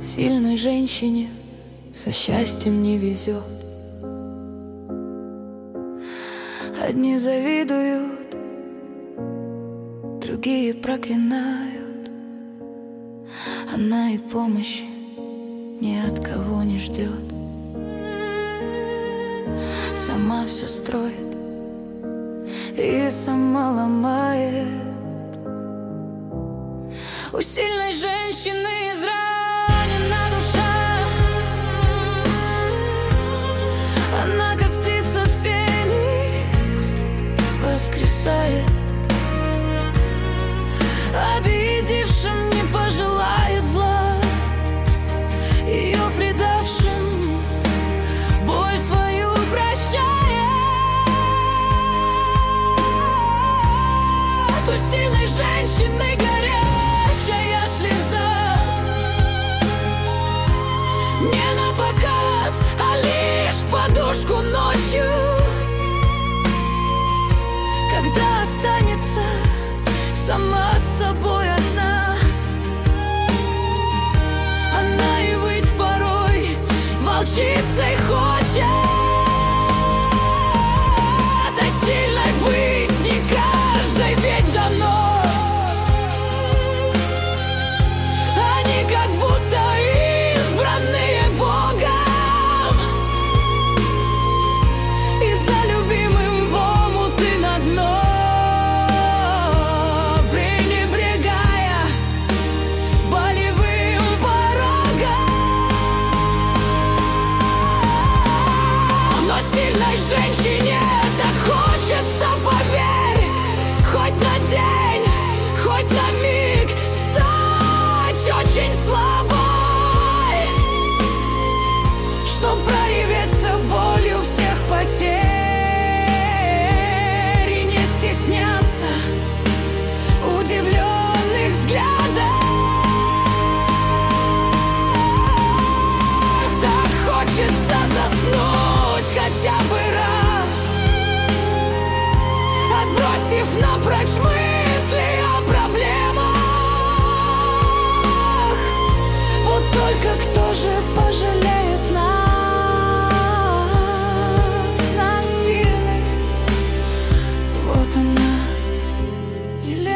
Сильной женщине со счастьем не везет. Одни завидуют, другие проклинают. Она и помощи ни от кого не ждет. Сама все строит и сама ломает. У сильной женщины изранена душа. Она, как птица феникс, воскресает. Обидевшим не пожелает зла, ее предавшим боль свою прощает. У сильной женщины горящая слеза, не на показ, а лишь в подушку ночью, когда останется сама с собой одна. Она и быть порой волчицей хочет, а сильной быть не каждой ведь дано. Они как будто избранные Богом, и за любимым в омуты на дно, пренебрегая болевым порогом. Но сильной женщине так хочется, поверь, хоть на день, хоть на миг стать очень слабой, чтоб прореветься болью всех потерь и не стесняться удивленных взглядов. Так хочется заснуть хотя бы раз, отбросив напрочь мысли о проблемах. Вот только кто же пожалеет нас сильных? Вот она, дилемма.